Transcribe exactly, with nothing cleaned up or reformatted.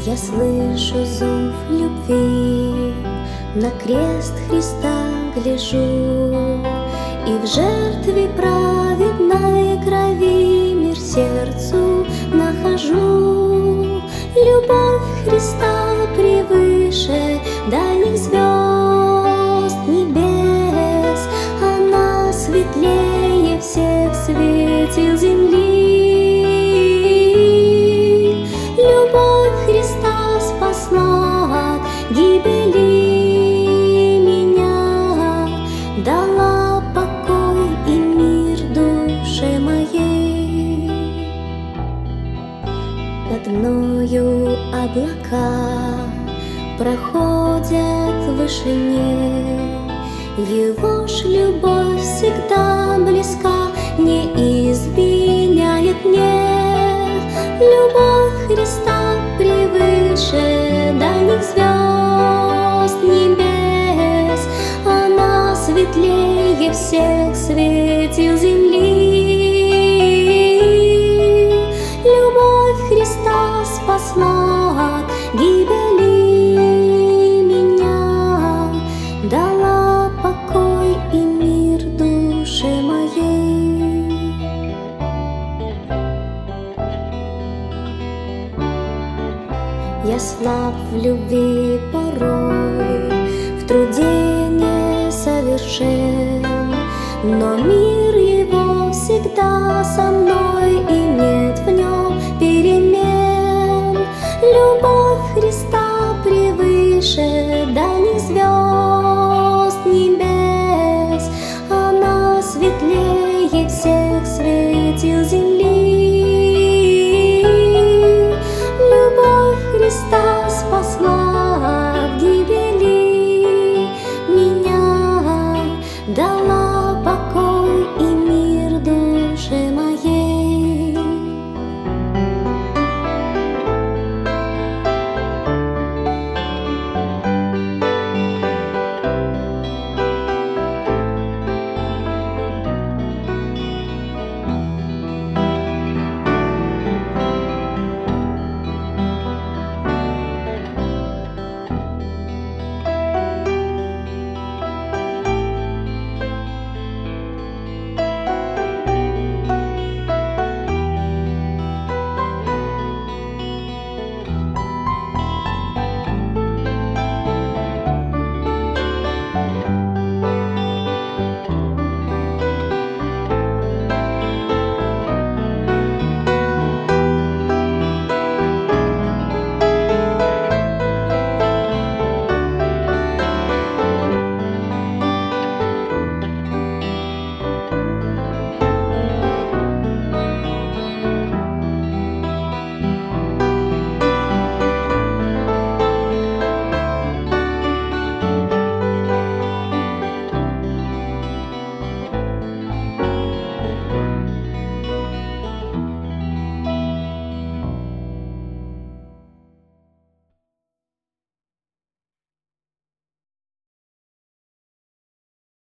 Я слышу зов любви, на крест Христа гляжу, и в жертве праведной крови мир сердцу нахожу. Любовь Христа превыше дальних звезд небес, она светлее всех светил земли. Любовь Христа спасла от гибели меня, дала покой и мир душе моей. Над мною облака проходят в вышине, Его ж любовь всегда близка, не изменяет мне. Любовь Христа превыше дальних звезд небес, она светлее всех светил земли. Любовь Христа спасла от гибели меня, дала покой и мир душе моей. Я слаб в любви порой, в труде несовершен, но мир